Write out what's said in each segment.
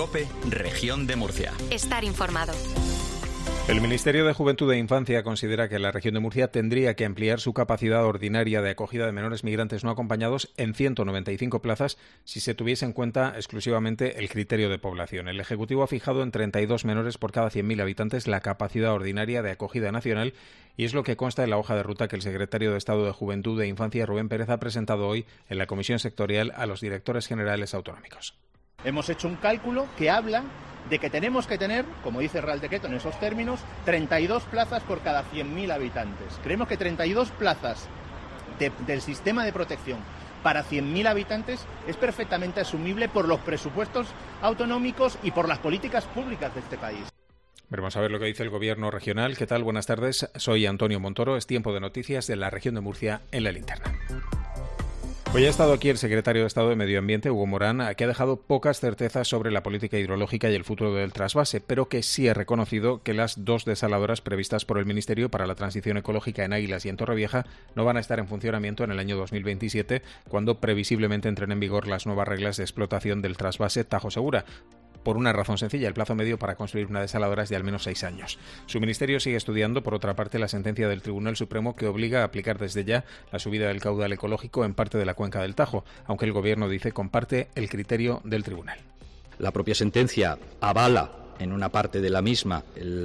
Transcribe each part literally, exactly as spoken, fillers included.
COPE, Región de Murcia. Estar informado. El Ministerio de Juventud e Infancia considera que la región de Murcia tendría que ampliar su capacidad ordinaria de acogida de menores migrantes no acompañados en ciento noventa y cinco plazas si se tuviese en cuenta exclusivamente el criterio de población. El Ejecutivo ha fijado en treinta y dos menores por cada cien mil habitantes la capacidad ordinaria de acogida nacional y es lo que consta en la hoja de ruta que el secretario de Estado de Juventud e Infancia, Rubén Pérez, ha presentado hoy en la Comisión Sectorial a los directores generales autonómicos. Hemos hecho un cálculo que habla de que tenemos que tener, como dice el Real Decreto en esos términos, treinta y dos plazas por cada cien mil habitantes. Creemos que treinta y dos plazas de, del sistema de protección para cien mil habitantes es perfectamente asumible por los presupuestos autonómicos y por las políticas públicas de este país. Vamos a ver lo que dice el Gobierno regional. ¿Qué tal? Buenas tardes. Soy Antonio Montoro. Es tiempo de noticias de la región de Murcia en la linterna. Hoy ha estado aquí el secretario de Estado de Medio Ambiente, Hugo Morán, que ha dejado pocas certezas sobre la política hidrológica y el futuro del trasvase, pero que sí ha reconocido que las dos desaladoras previstas por el Ministerio para la Transición Ecológica en Águilas y en Torrevieja no van a estar en funcionamiento en el año dos mil veintisiete, cuando previsiblemente entren en vigor las nuevas reglas de explotación del trasvase Tajo Segura. Por una razón sencilla, el plazo medio para construir una desaladora es de al menos seis años. Su ministerio sigue estudiando, por otra parte, la sentencia del Tribunal Supremo que obliga a aplicar desde ya la subida del caudal ecológico en parte de la cuenca del Tajo, aunque el Gobierno dice comparte el criterio del Tribunal. La propia sentencia avala en una parte de la misma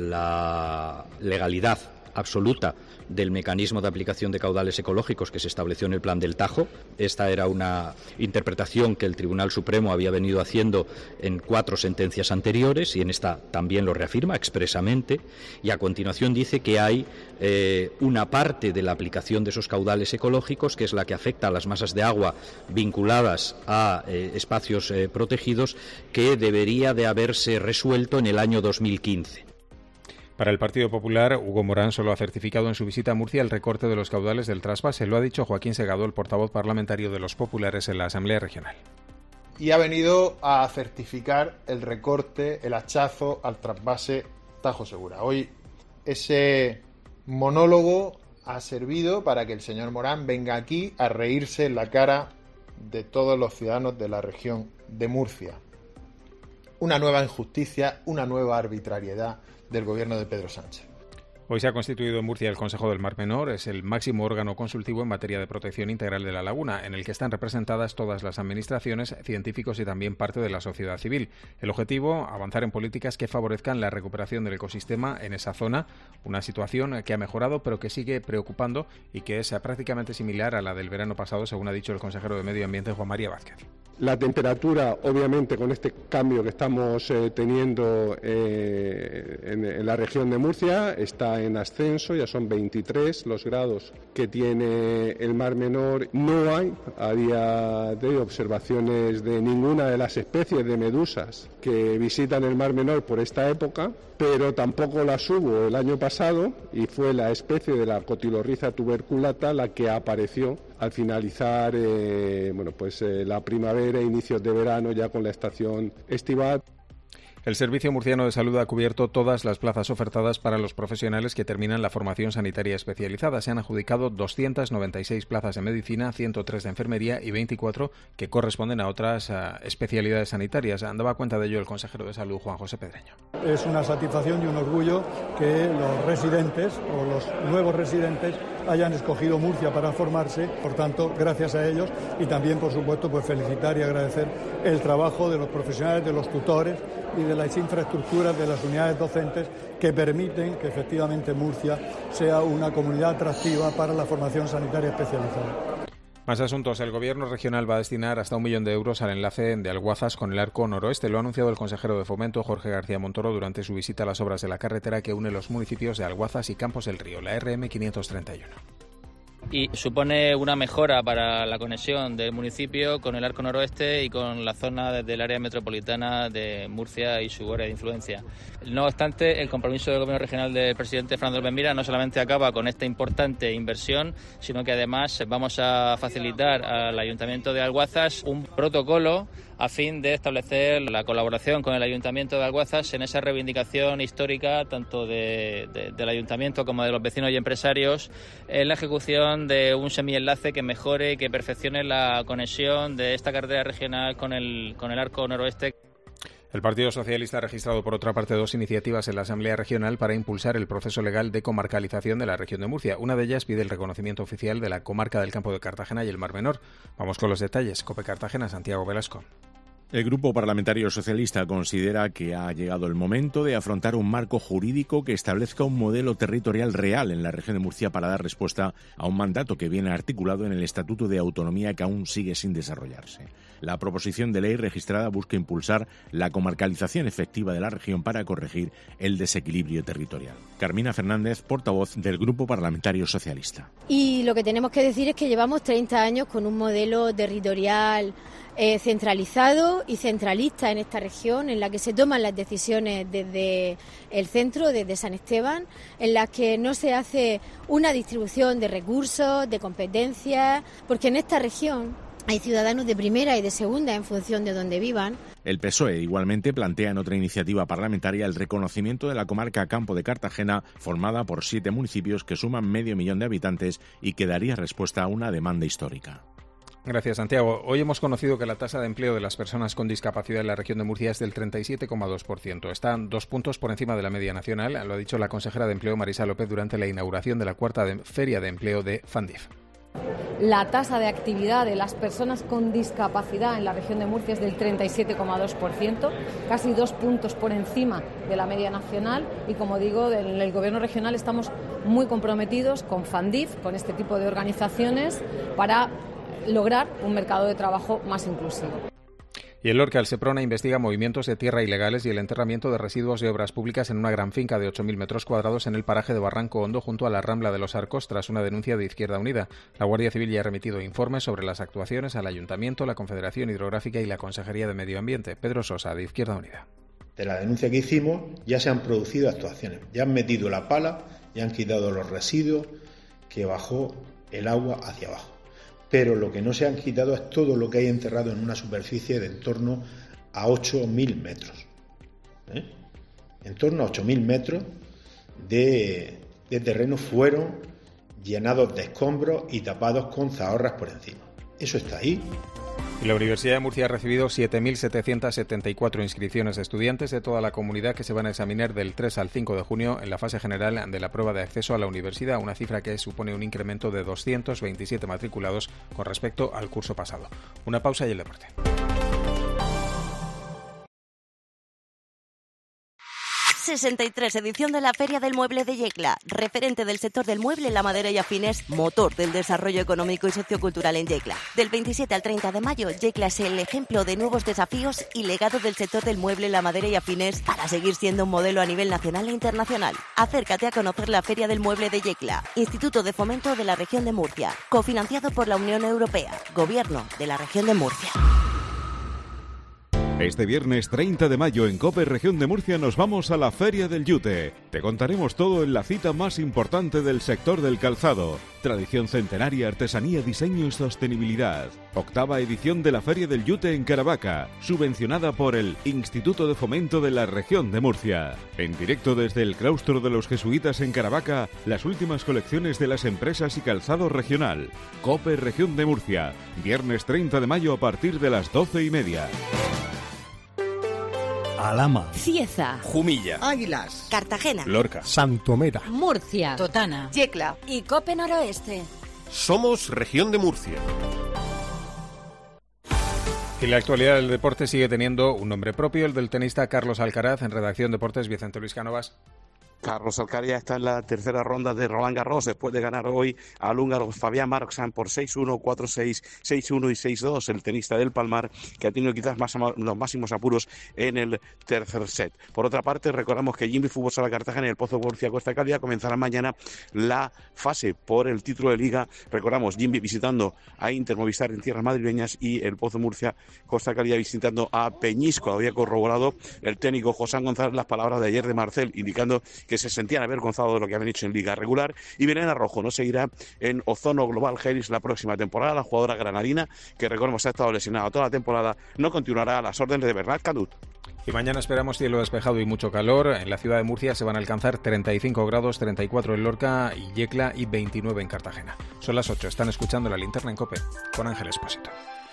la legalidad absoluta del mecanismo de aplicación de caudales ecológicos que se estableció en el Plan del Tajo. Esta era una interpretación que el Tribunal Supremo había venido haciendo en cuatro sentencias anteriores y en esta también lo reafirma expresamente, y a continuación dice que hay eh, una parte de la aplicación de esos caudales ecológicos que es la que afecta a las masas de agua vinculadas a eh, espacios eh, protegidos, que debería de haberse resuelto en el año dos mil quince. Para el Partido Popular, Hugo Morán solo ha certificado en su visita a Murcia el recorte de los caudales del trasvase. Lo ha dicho Joaquín Segado, el portavoz parlamentario de los populares en la Asamblea Regional. Y ha venido a certificar el recorte, el hachazo al trasvase Tajo Segura. Hoy ese monólogo ha servido para que el señor Morán venga aquí a reírse en la cara de todos los ciudadanos de la región de Murcia. Una nueva injusticia, una nueva arbitrariedad del gobierno de Pedro Sánchez. Hoy se ha constituido en Murcia el Consejo del Mar Menor. Es el máximo órgano consultivo en materia de protección integral de la laguna, en el que están representadas todas las administraciones, científicos y también parte de la sociedad civil. El objetivo, avanzar en políticas que favorezcan la recuperación del ecosistema en esa zona, una situación que ha mejorado pero que sigue preocupando y que es prácticamente similar a la del verano pasado, según ha dicho el consejero de Medio Ambiente, Juan María Vázquez. La temperatura, obviamente, con este cambio que estamos eh, teniendo eh, en, en la región de Murcia, está en ascenso, ya son veintitrés los grados que tiene el Mar Menor. No hay a día de hoy observaciones de ninguna de las especies de medusas que visitan el Mar Menor por esta época, pero tampoco las hubo el año pasado y fue la especie de la cotilorriza tuberculata la que apareció al finalizar eh, bueno, pues, eh, la primavera e inicios de verano, ya con la estación estival. El Servicio Murciano de Salud ha cubierto todas las plazas ofertadas para los profesionales que terminan la formación sanitaria especializada. Se han adjudicado doscientas noventa y seis plazas de medicina, ciento tres de enfermería y veinticuatro que corresponden a otras uh, especialidades sanitarias. Daba cuenta de ello el consejero de Salud, Juan José Pedreño. Es una satisfacción y un orgullo que los residentes o los nuevos residentes hayan escogido Murcia para formarse. Por tanto, gracias a ellos y también, por supuesto, pues felicitar y agradecer el trabajo de los profesionales, de los tutores y de las infraestructuras de las unidades docentes que permiten que efectivamente Murcia sea una comunidad atractiva para la formación sanitaria especializada. Más asuntos. El Gobierno regional va a destinar hasta un millón de euros al enlace de Alguazas con el Arco Noroeste. Lo ha anunciado el consejero de Fomento, Jorge García Montoro, durante su visita a las obras de la carretera que une los municipios de Alguazas y Campos del Río, la R M quinientos treinta y uno. Y supone una mejora para la conexión del municipio con el Arco Noroeste y con la zona del área metropolitana de Murcia y su área de influencia. No obstante, el compromiso del Gobierno regional del presidente Fernando Benmira no solamente acaba con esta importante inversión, sino que además vamos a facilitar al Ayuntamiento de Alguazas un protocolo a fin de establecer la colaboración con el Ayuntamiento de Alguazas en esa reivindicación histórica tanto de, de, del Ayuntamiento como de los vecinos y empresarios en la ejecución de un semienlace que mejore y que perfeccione la conexión de esta carretera regional con el, con el Arco Noroeste. El Partido Socialista ha registrado, por otra parte, dos iniciativas en la Asamblea Regional para impulsar el proceso legal de comarcalización de la región de Murcia. Una de ellas pide el reconocimiento oficial de la comarca del Campo de Cartagena y el Mar Menor. Vamos con los detalles. COPE Cartagena, Santiago Velasco. El Grupo Parlamentario Socialista considera que ha llegado el momento de afrontar un marco jurídico que establezca un modelo territorial real en la región de Murcia para dar respuesta a un mandato que viene articulado en el Estatuto de Autonomía que aún sigue sin desarrollarse. La proposición de ley registrada busca impulsar la comarcalización efectiva de la región para corregir el desequilibrio territorial. Carmina Fernández, portavoz del Grupo Parlamentario Socialista. Y lo que tenemos que decir es que llevamos treinta años con un modelo territorial eh, centralizado y centralista en esta región, en la que se toman las decisiones desde el centro, desde San Esteban, en la que no se hace una distribución de recursos, de competencias, porque en esta región hay ciudadanos de primera y de segunda en función de donde vivan. El P S O E igualmente plantea en otra iniciativa parlamentaria el reconocimiento de la comarca Campo de Cartagena, formada por siete municipios que suman medio millón de habitantes y que daría respuesta a una demanda histórica. Gracias, Santiago. Hoy hemos conocido que la tasa de empleo de las personas con discapacidad en la región de Murcia es del treinta y siete coma dos por ciento. Están dos puntos por encima de la media nacional, lo ha dicho la consejera de Empleo Marisa López durante la inauguración de la cuarta de Feria de Empleo de FANDIF. La tasa de actividad de las personas con discapacidad en la región de Murcia es del treinta y siete coma dos por ciento, casi dos puntos por encima de la media nacional y, como digo, en el Gobierno regional estamos muy comprometidos con FANDIF, con este tipo de organizaciones, para lograr un mercado de trabajo más inclusivo. Y el Lorca, el Seprona, investiga movimientos de tierra ilegales y el enterramiento de residuos de obras públicas en una gran finca de ocho mil metros cuadrados en el paraje de Barranco Hondo, junto a la Rambla de los Arcos, tras una denuncia de Izquierda Unida. La Guardia Civil ya ha remitido informes sobre las actuaciones al Ayuntamiento, la Confederación Hidrográfica y la Consejería de Medio Ambiente. Pedro Sosa, de Izquierda Unida. De la denuncia que hicimos ya se han producido actuaciones. Ya han metido la pala, ya han quitado los residuos que bajó el agua hacia abajo. Pero lo que no se han quitado es todo lo que hay enterrado en una superficie de en torno a ocho mil metros. ¿Eh? En torno a ocho mil metros de, de terreno fueron llenados de escombros y tapados con zahorras por encima. Eso está ahí. Y la Universidad de Murcia ha recibido siete mil setecientas setenta y cuatro inscripciones de estudiantes de toda la comunidad que se van a examinar del tres al cinco de junio en la fase general de la prueba de acceso a la universidad, una cifra que supone un incremento de doscientos veintisiete matriculados con respecto al curso pasado. Una pausa y el deporte. sesenta y tres edición de la Feria del Mueble de Yecla, referente del sector del mueble, la madera y afines, motor del desarrollo económico y sociocultural en Yecla. Del veintisiete al treinta de mayo, Yecla es el ejemplo de nuevos desafíos y legado del sector del mueble, la madera y afines para seguir siendo un modelo a nivel nacional e internacional. Acércate a conocer la Feria del Mueble de Yecla, Instituto de Fomento de la Región de Murcia, cofinanciado por la Unión Europea, Gobierno de la Región de Murcia. Este viernes treinta de mayo en COPE Región de Murcia nos vamos a la Feria del Yute. Te contaremos todo en la cita más importante del sector del calzado. Tradición centenaria, artesanía, diseño y sostenibilidad. Octava edición de la Feria del Yute en Caravaca, subvencionada por el Instituto de Fomento de la Región de Murcia. En directo desde el claustro de los jesuitas en Caravaca, las últimas colecciones de las empresas y calzado regional. COPE Región de Murcia, viernes treinta de mayo a partir de las doce y media. Alhama, Cieza, Jumilla, Águilas, Cartagena, Lorca, Santomera, Murcia, Totana, Yecla y COPE Noroeste. Somos Región de Murcia. Y la actualidad del deporte sigue teniendo un nombre propio, el del tenista Carlos Alcaraz. En redacción Deportes, Vicente Luis Cánovas. Carlos Alcaraz ya está en la tercera ronda de Roland Garros después de ganar hoy al húngaro Fabián Marxan por seis uno, cuatro seis, seis uno y seis dos, el tenista del Palmar, que ha tenido quizás más, los máximos apuros en el tercer set. Por otra parte, recordamos que Jimmy Fútbol Sala Cartagena y el Pozo Murcia Costa Caldia comenzarán mañana la fase por el título de Liga. Recordamos, Jimmy visitando a Inter Movistar en tierras madrileñas y el Pozo Murcia Costa Caldia visitando a Peñíscola. Había corroborado el técnico José González las palabras de ayer de Marcel, indicando que se sentían avergonzados de lo que habían hecho en Liga regular. Y Belén Arrojo no seguirá en Ozono Global Helix la próxima temporada. La jugadora granadina, que recordemos ha estado lesionada toda la temporada, no continuará a las órdenes de Bernat Canut. Y mañana esperamos cielo despejado y mucho calor. En la ciudad de Murcia se van a alcanzar treinta y cinco grados, treinta y cuatro en Lorca y Yecla y veintinueve en Cartagena. Son las ocho, están escuchando La Linterna en COPE con Ángel Espósito.